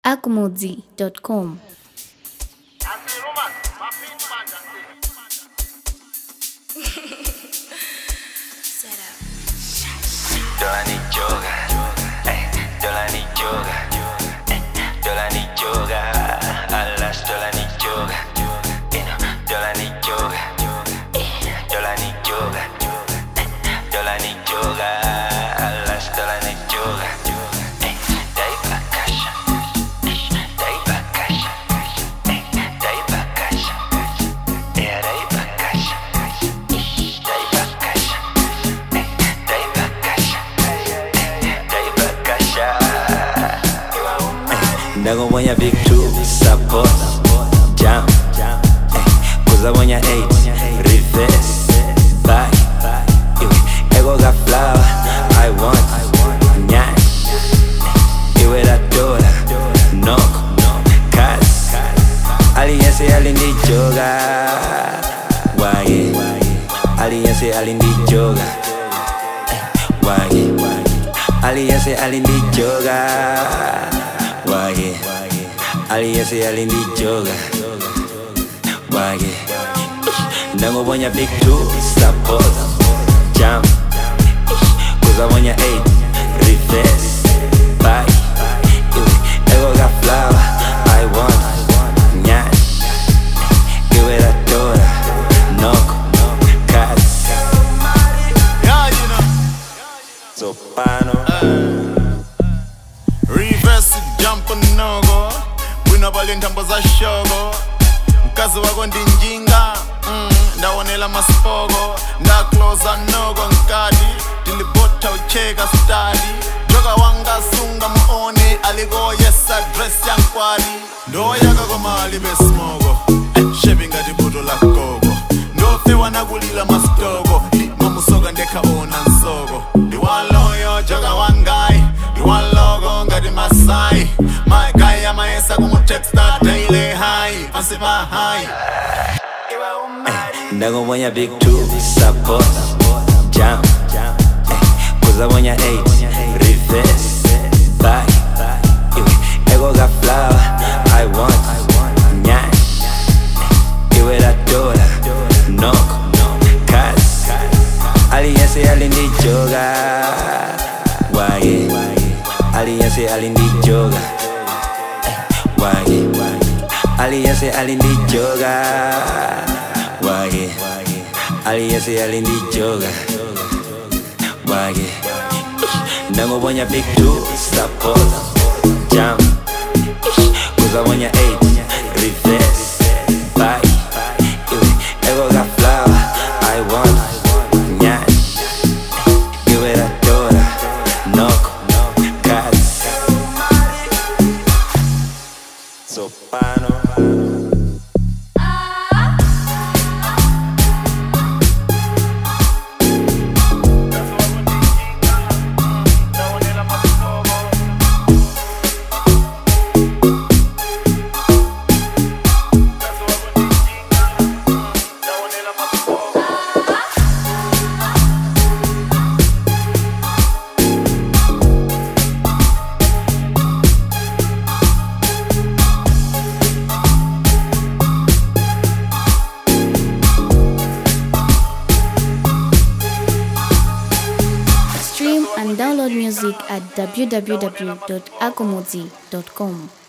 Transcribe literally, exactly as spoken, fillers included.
Akumudzi dot com. Dolani yoga, eh, Dolani yoga, eh, Dolani yoga, alas Dolani yoga, you know, Dolani yoga, eh, Dolani yoga, eh, Dolani yoga, alas Dolani yoga, eh, dai bakasha, eh, dai bakasha, eh, dai bakasha, eh, dai bakasha, eh, dai bakasha, eh, dai bakasha. Ndakubonga big two support jump kuzabonga eight reverse back ego got flower I want nyash iwe la dola knock cats aliyense alindi joga wage aliyense alindi joga wage aliyense alindi joga wage aliyense alindi joga wage ndakubonga big two support jump kuzabonga eight reverse back ego got flower I want nyash iwe la dola knock cats Soprano reverse jump nogo wina bali ntambo za shogo mkazi wako ndinjinga mm, ndaonela maspogo nda close nogo nkadi tilibota ucheka stadi joga wanga sunga muone aligo yes address yankwali ndo yaka koma alibe smogo eh, shaping ati buto la kogo ndo fewa nagulila mastogo di mamusoga ndeka ona nsogo di waloyo joga wangai di walogo ngadi masai my guy ama esa kumu text that daily high ansipa high ndakubonga big two support jump kuzabonga eight reverse back ego got flower I want nyash iwe la dola knock cats aliyense alindi joga wage aliyense alindi joga wage aliyense alindi joga wage aliyense alindi joga wage ndakubonga big two support jump kuzabonga eight reverse back ego got flower I want nyash iwe la dola knock cats Soprano Stream and download music at w w w dot akumudzi dot com.